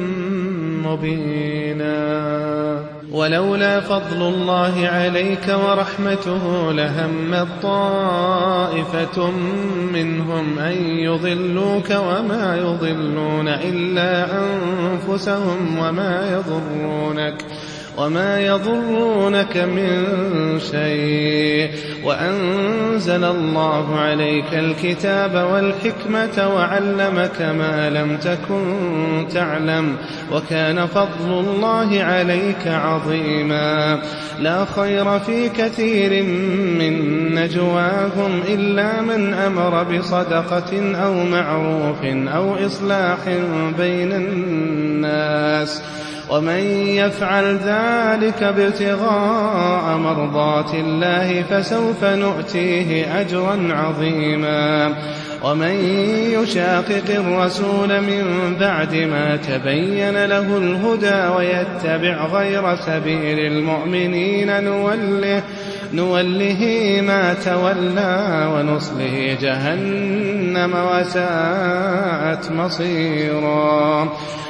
مبينا ولولا فضل الله عليك ورحمته لهمت طائفة منهم أن يضلوك وما يضلون إلا أنفسهم وما يضرونك وما يضرونك من شيء وأنزل الله عليك الكتاب والحكمة وعلمك ما لم تكن تعلم وكان فضل الله عليك عظيما لا خير في كثير من نجواهم إلا من أمر بصدقة أو معروف أو إصلاح بين الناس ومن يفعل ذلك ابتغاء مرضات الله فسوف نؤتيه أجرا عظيما ومن يشاقق الرسول من بعد ما تبين له الهدى ويتبع غير سبيل المؤمنين نوله, نوله ما تولى ونصله جهنم وساءت مصيرا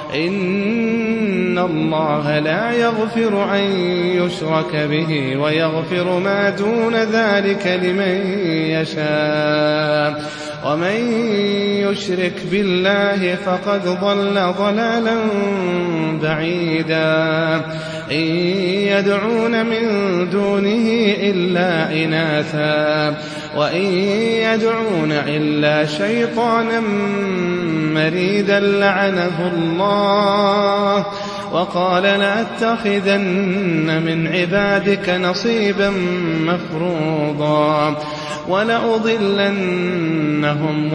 إن الله لا يغفر أن يشرك به ويغفر ما دون ذلك لمن يشاء ومن يشرك بالله فقد ضل ضلالا بعيدا إن يدعون من دونه إلا إناثا وإن يدعون إلا شيطانا مريدا لعنه الله وقال لأتخذن من عبادك نصيبا مفروضا ولأضلنهم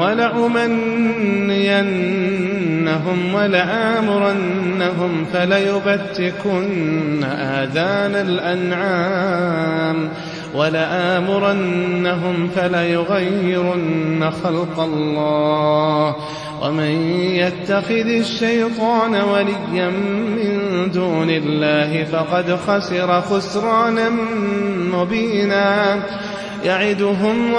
ولأمنينهم ولآمرنهم فليبتكن آذان الأنعام ولآمرنهم فليغيرن خلق الله ومن يتخذ الشيطان وليا من دون الله فقد خسر خسرانا مبينا يعدهم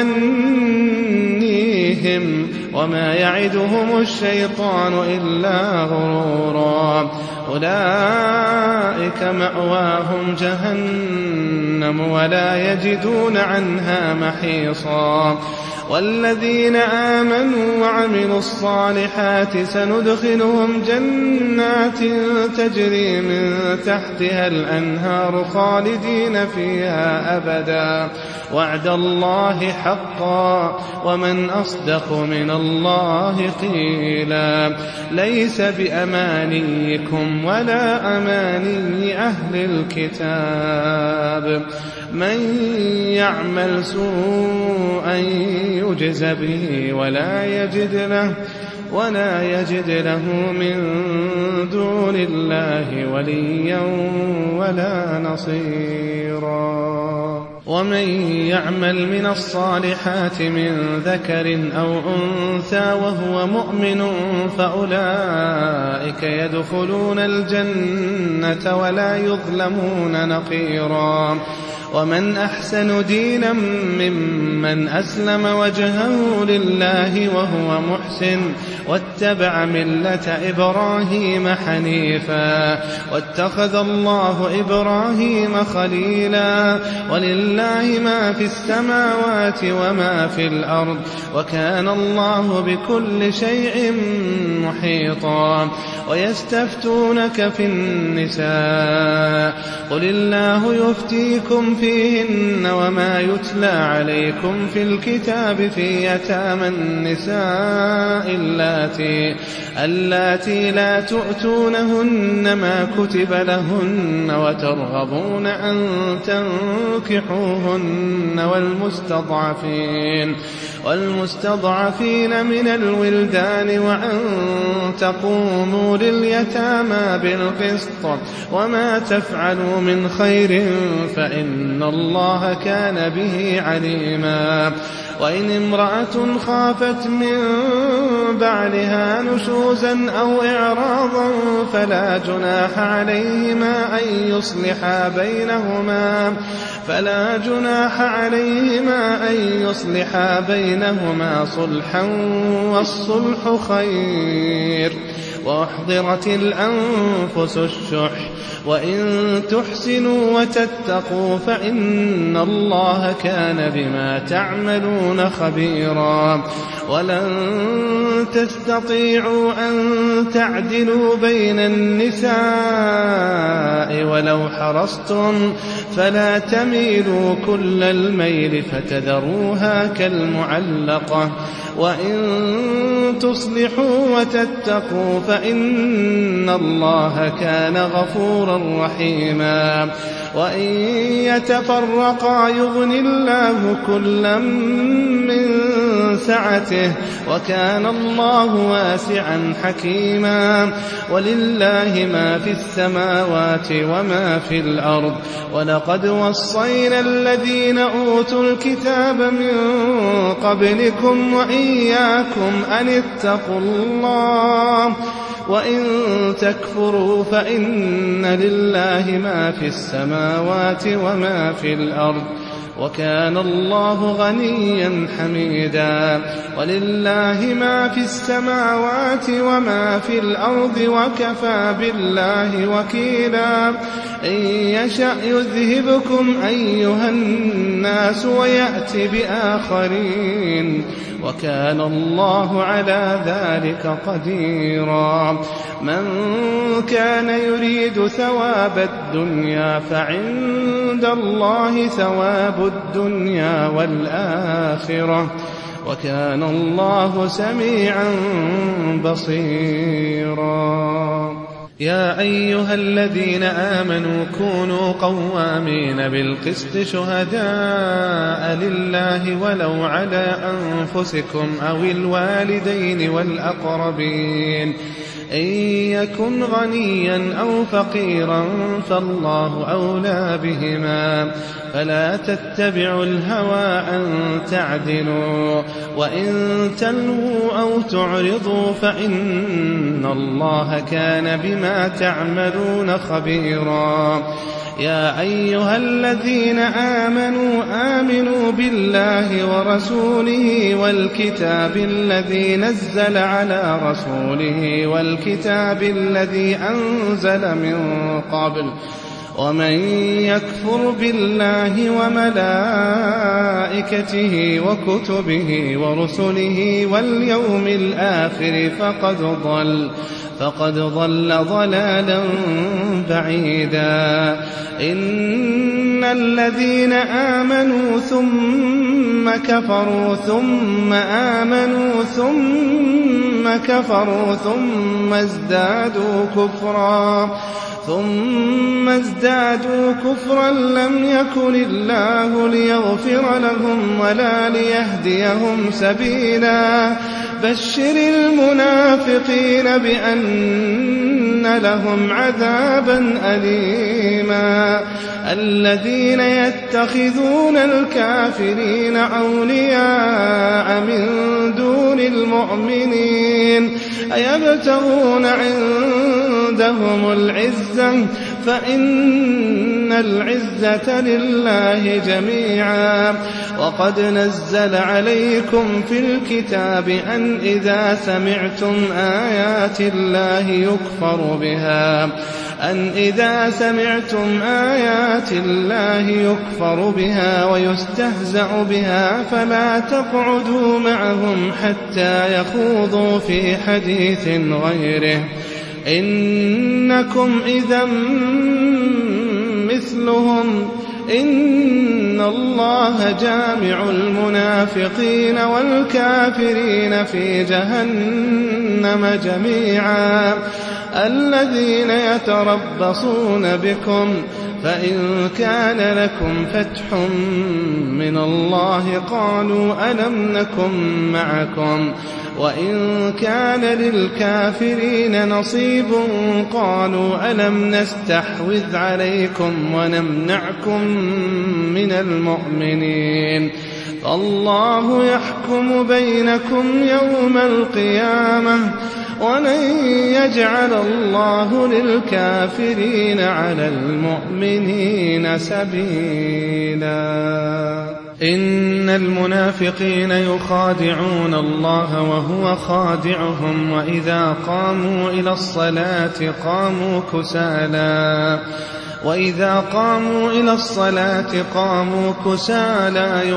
ويمنيهم وما يعدهم الشيطان إلا غرورا أولئك مأواهم جهنم ولا يجدون عنها محيصا والذين آمنوا وعملوا الصالحات سندخلهم جنات تجري من تحتها الأنهار خالدين فيها أبدا وعد الله حقا ومن أصدق من الله قيلا ليس بأمانيكم ولا أماني أهل الكتاب من يعمل سوءا يجز به ولا يجد له ولا يجد له من دون الله وليا ولا نصيرا ومن يعمل من الصالحات من ذكر أو أنثى وهو مؤمن فأولئك يدخلون الجنة ولا يظلمون نقيرا ومن أحسن دينا ممن أسلم وجهه لله وهو محسن واتبع ملة إبراهيم حنيفا واتخذ الله إبراهيم خليلا ولله ما في السماوات وما في الأرض وكان الله بكل شيء محيطا ويستفتونك في النساء قل الله يفتيكم فيهن وما يتلى عليكم في الكتاب في يتامى النساء اللاتي, اللاتي لا تؤتونهن ما كتب لهن وترغبون أن تنكحوهن والمستضعفين, والمستضعفين من الولدان وأن تقوموا لليتامى بالقسط وما تفعلوا من خير فإن الله كان به عليما وإن امرأة خافت من بعلها نشوزا أو إعراضا فلا جناح عليهما أن يصلحا بينهما فلا جناح عليهما أن يصلحا بينهما صلحا والصلح خير وأحضرت الأنفس الشح وإن تحسنوا وتتقوا فإن الله كان بما تعملون خبيرا ولن تستطيعوا أن تعدلوا بين النساء ولو حرصتم فلا تميلوا كل الميل فتذروها كالمعلقة وإن تصلحوا وتتقوا فإن الله كان غفورا رحيما وإن يتفرقا يغن الله كلا من سعته وكان الله واسعا حكيما ولله ما في السماوات وما في الأرض ولقد وصينا الذين أوتوا الكتاب من قبلكم وإياكم أن اتقوا الله وإن تكفروا فإن لله ما في السماوات وما في الأرض وكان الله غنيا حميدا ولله ما في السماوات وما في الأرض وكفى بالله وكيلا إن يشأ يذهبكم أيها الناس ويأتي بآخرين وكان الله على ذلك قديرا من كان يريد ثواب الدنيا فعند الله ثواب الدنيا والآخرة وكان الله سميعا بصيرا يا أيها الذين آمنوا كونوا قوامين بالقسط شهداء لله ولو على أنفسكم أو الوالدين والأقربين إن يكن غنيا أو فقيرا فالله أولى بهما فلا تتبعوا الهوى أن تعدلوا وإن تلووا أو تعرضوا فإن الله كان بما تعملون خبيرا يا أيها الذين آمنوا آمنوا بالله ورسوله والكتاب الذي نزل على رسوله والكتاب الذي أنزل من قبل ومن يكفر بالله وملائكته وكتبه ورسله واليوم الآخر فقد ضل فقد ضل ضلالا بعيدا إن الذين آمنوا ثم كفروا ثم آمنوا ثم كفروا ثم ازدادوا كفرا ثم ازدادوا كفرا لم يكن الله ليغفر لهم ولا ليهديهم سبيلا بشر المنافقين بأن لهم عذابا أليما الذين يتخذون الكافرين أولياء من دون المؤمنين أيبتغون عندهم العزة فإن العزة لله جميعا. وقد نزل عليكم في الكتاب أن إذا سمعتم آيات الله يكفر بها أن إذا سمعتم آيات الله يكفر بها ويستهزأ بها فلا تقعدوا معهم حتى يخوضوا في حديث غيره إنكم إذا مثلهم إن الله جامع المنافقين والكافرين في جهنم جميعا. الذين يتربصون بكم فإن كان لكم فتح من الله قالوا ألم نكن معكم وإن كان للكافرين نصيب قالوا ألم نستحوذ عليكم ونمنعكم من المؤمنين فالله يحكم بينكم يوم القيامة ولن يجعل الله للكافرين على المؤمنين سبيلا. إن المنافقين يخادعون الله وهو خادعهم وإذا قاموا إلى الصلاة قاموا كسالى وإذا قاموا إلى الصلاة قاموا كسالى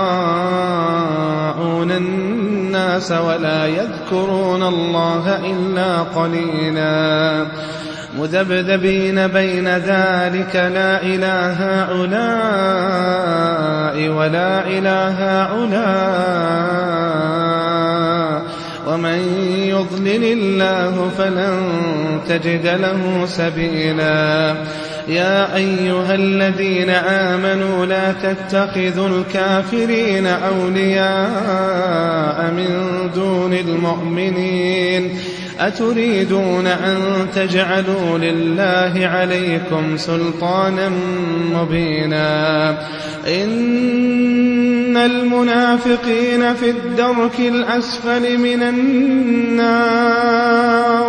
يراءون الناس ولا يذكرون الله إلا قليلا مذبذبين بين ذلك لا إله هؤلاء ولا إله هؤلاء ومن يضلل الله فلن تجد له سبيلا. يا أيها الذين آمنوا لا تتخذوا الكافرين أولياء من دون المؤمنين أتريدون أن تجعلوا لله عليكم سلطانا مبينا. إن المنافقين في الدرك الأسفل من النار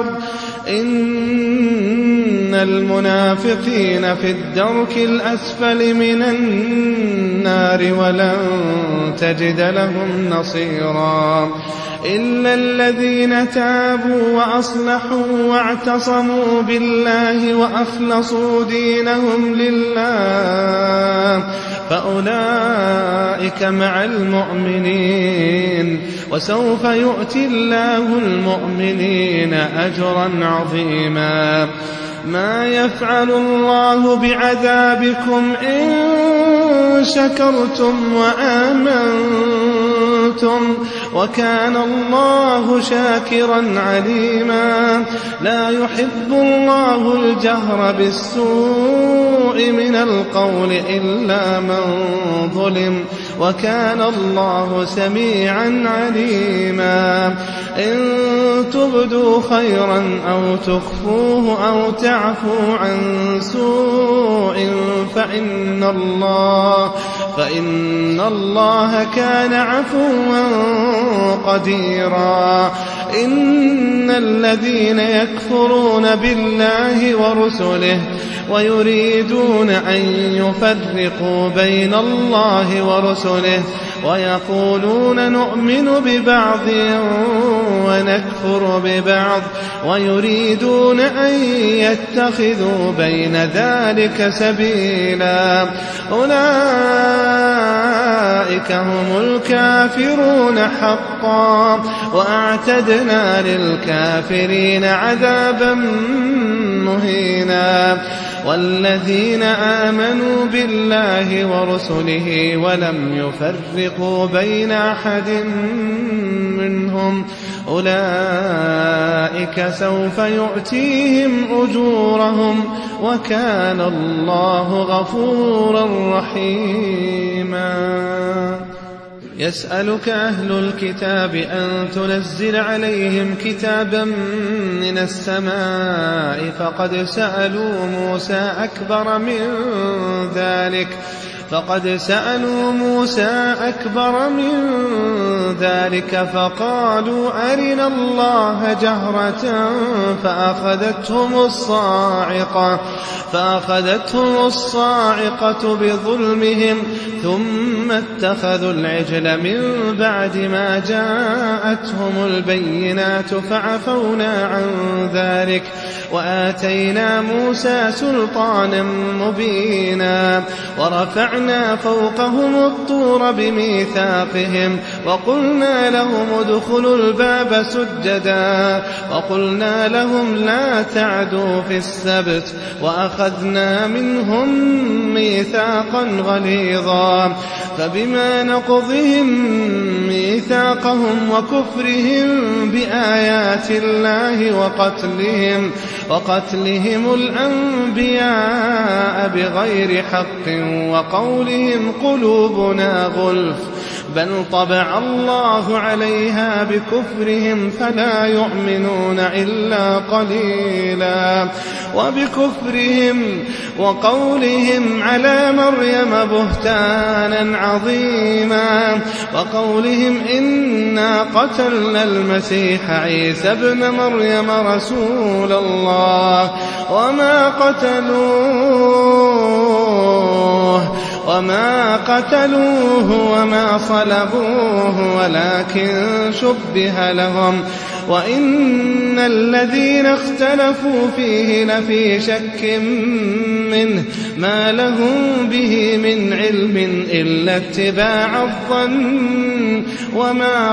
إن المنافقين في الدرك الأسفل من النار ولن تجد لهم نصيرا إلا الذين تابوا وأصلحوا واعتصموا بالله وأخلصوا دينهم لله فأولئك مع المؤمنين وسوف يؤتي الله المؤمنين أجرا عظيما. ما يفعل الله بعذابكم إن شكرتم وآمنتم وكان الله شاكرا عليما. لا يحب الله الجهر بالسوء من القول إلا من ظلم وكان الله سميعا عليما. إن تبدوا خيرا أو تخفوه أو تعفو عن سوء فإن الله فإن الله كان عفوا قديرا. إن الذين يكفرون بالله ورسله ويريدون أن يفرقوا بين الله ورسله ويقولون نؤمن ببعض ونكفر ببعض ويريدون أن يتخذوا بين ذلك سبيلا أولئك هم الكافرون حقا وأعتدنا للكافرين عذابا مهينا. والذين آمنوا بالله ورسله ولم يفرقوا بين أحد منهم أولئك سوف يؤتيهم أجورهم وكان الله غفورا رحيما. يسألك أهل الكتاب أن تنزل عليهم كتابا من السماء فقد سألوا موسى أكبر من ذلك فقد سألوا موسى أكبر من ذلك فقالوا أرنا الله جهرة فأخذتهم الصاعقة فأخذتهم الصاعقة بظلمهم ثم اتخذوا العجل من بعد ما جاءتهم البينات فعفونا عن ذلك وآتينا موسى سلطانا مبينا ورفعنا فوقهم الطور بميثاقهم وقلنا لهم ادخلوا الباب سجدا وقلنا لهم لا تعدوا في السبت وأخذنا منهم ميثاقا غليظا فبما نقضهم ميثاقهم وكفرهم بآيات الله وقتلهم وقتلهم الأنبياء بغير حق وقولهم قلوبنا غلف بل طبع الله عليها بكفرهم فلا يؤمنون إلا قليلا وبكفرهم وقولهم على مريم بهتانا عظيما وقولهم إنا قتلنا المسيح عيسى ابن مريم رسول الله وما قتلوه وما قتلوه وما صلبوه ولكن شبه لهم وإن الذين اختلفوا فيه لفي شك منه ما لهم به من علم إلا اتباع الظن وما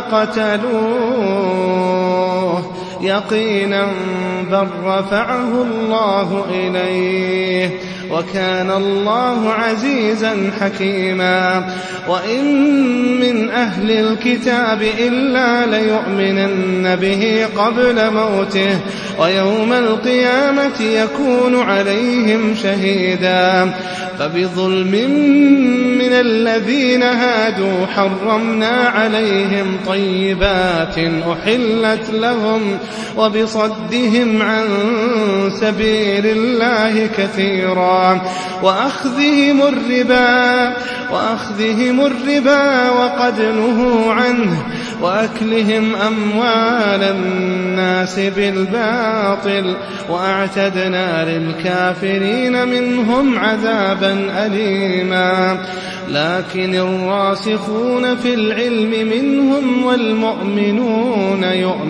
قتلوه يقينا بل رفعه الله إليه وكان الله عزيزا حكيما وإن من أهل الكتاب إلا ليؤمنن به قبل موته ويوم القيامة يكون عليهم شهيدا فبظلم من الذين هادوا حرمنا عليهم طيبات أحلت لهم وبصدهم عن سبيل الله كثيرا وأخذهم الربا وأخذهم الربا وقد نهوا عنه وأكلهم أموال الناس بالباطل وأعتدنا للكافرين منهم عذابا أليما لكن الراسخون في العلم منهم والمؤمنون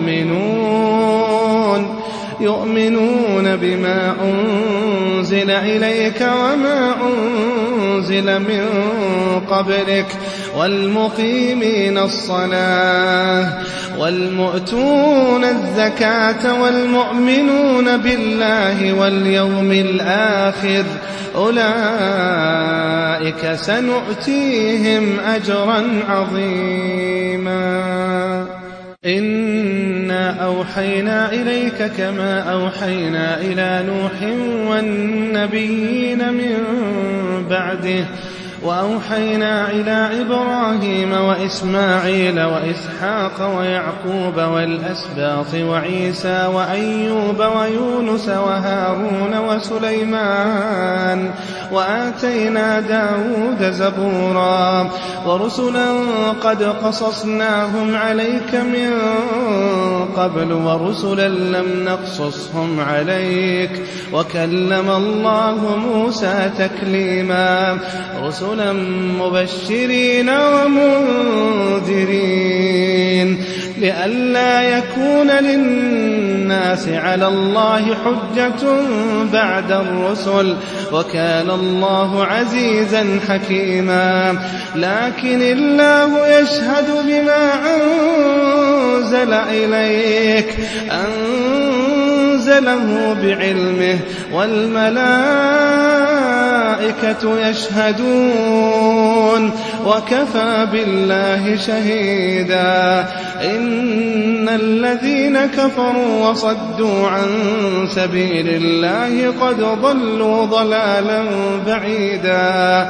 يؤمنون يؤمنون بما أنزل إليك وما أنزل من قبلك والمقيمين الصلاة والمؤتون الزكاة والمؤمنون بالله واليوم الآخر أولئك سنؤتيهم أجرا عظيما إنا أوحينا إليك كما أوحينا إلى نوح والنبيين من بعده وأوحينا إلى إبراهيم وإسماعيل وإسحاق ويعقوب والأسباط وعيسى وأيوب ويونس وهارون وسليمان وآتينا داود زبورا ورسلا قد قصصناهم عليك من قبل ورسلا لم نقصصهم عليك وكلم الله موسى تكليما رسلا مبشرين ومنذرين لئلا يكون للناس على الله حجة بعد الرسل وكان الله عزيزا حكيما لكن الله يشهد بما أنزل إليك أنزله بعلمه والملائكة يشهدون وكفى بالله شهيدا إن الذين كفروا وصدوا عن سبيل الله قد ضلوا ضلالا بعيدا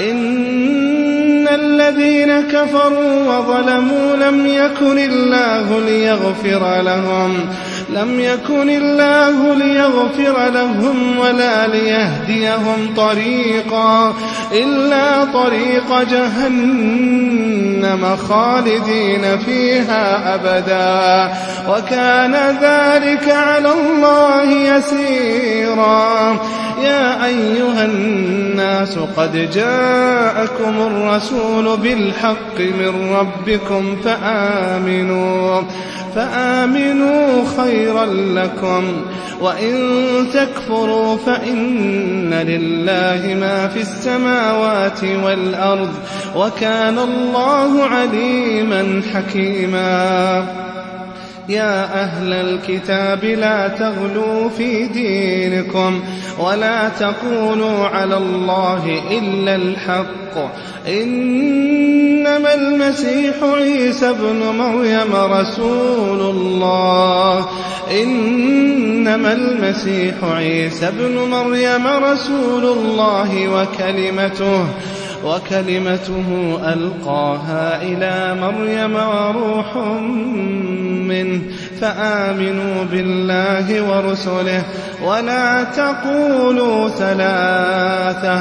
إن الذين كفروا وظلموا لم يكن الله ليغفر لهم لم يكن الله ليغفر لهم ولا ليهديهم طريقا إلا طريق جهنم جهنم خالدين فيها أبدا وكان ذلك على الله يسيرا. يا أيها الناس قد جاءكم الرسول بالحق من ربكم فآمنوا فآمنوا خيرا لكم وإن تكفروا فإن لله ما في السماوات والأرض وكان الله عليما حكيما. يا أهل الكتاب لا تغلوا في دينكم ولا تقولوا على الله إلا الحق إنما المسيح عيسى ابن مريم رسول الله إنما المسيح عيسى ابن مريم رسول الله وكلمته وكلمته ألقاها إلى مريم وروح منه فآمنوا بالله ورسله ولا تقولوا ثلاثة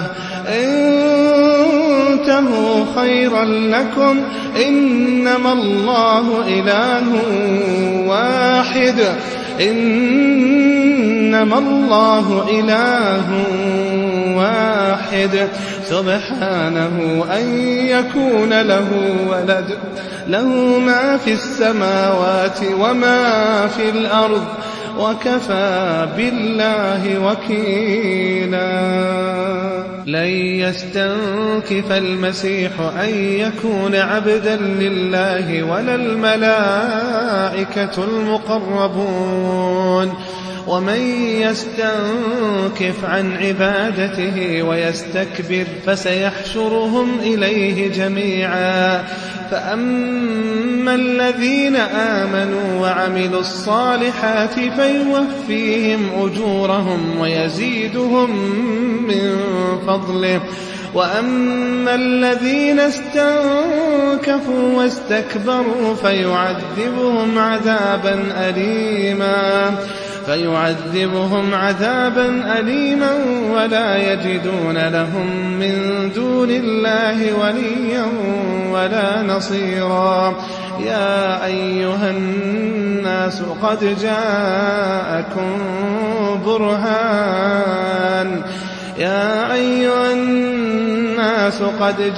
انتهوا خيرا لكم إنما الله إله واحد إنما الله إله واحد سبحانه أن يكون له ولد له ما في السماوات وما في الأرض وكفى بالله وكيلا. لن يستنكف المسيح أن يكون عبدا لله ولا الملائكة المقربون ومن يستنكف عن عبادته ويستكبر فسيحشرهم إليه جميعا. فأما الذين آمنوا وعملوا الصالحات فيوفيهم أجورهم ويزيدهم من فضله وأما الذين استنكفوا واستكبروا فيعذبهم عذابا أليما فيعذبهم عذابا أليما ولا يجدون لهم من دون الله وليا ولا نصيرا. يا أيها الناس قد جاءكم برهان يا أيها الناس قد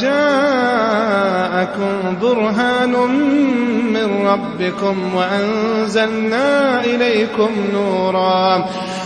جاءكم برهان من ربكم وأنزلنا إليكم نورا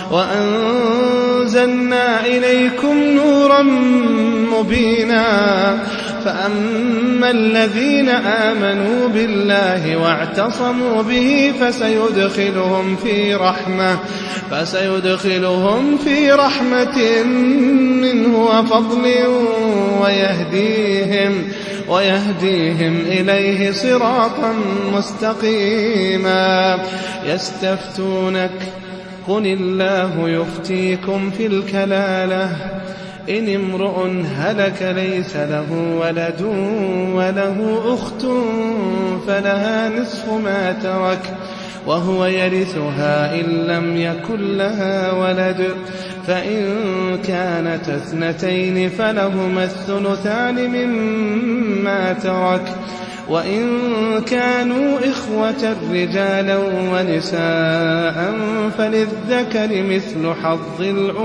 وأنزلنا إليكم نورا مبينا. فأما الذين آمنوا بالله واعتصموا به فسيدخلهم في رحمة فسيدخلهم في رحمة منه وفضل ويهديهم ويهديهم إليه صراطا مستقيما. يستفتونك قل الله يفتيكم في الكلالة إن امرؤ هلك ليس له ولد وله أخت فلها نصف ما ترك وهو يرثها إن لم يكن لها ولد فإن كانت اثنتين فلهما الثلثان مما ترك وإن كانوا إخوة رجالا ونساء فللذكر مثل حظ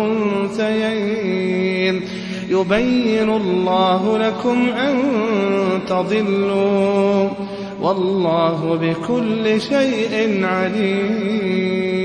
الأنثيين يبين الله لكم أن تضلوا والله بكل شيء عليم.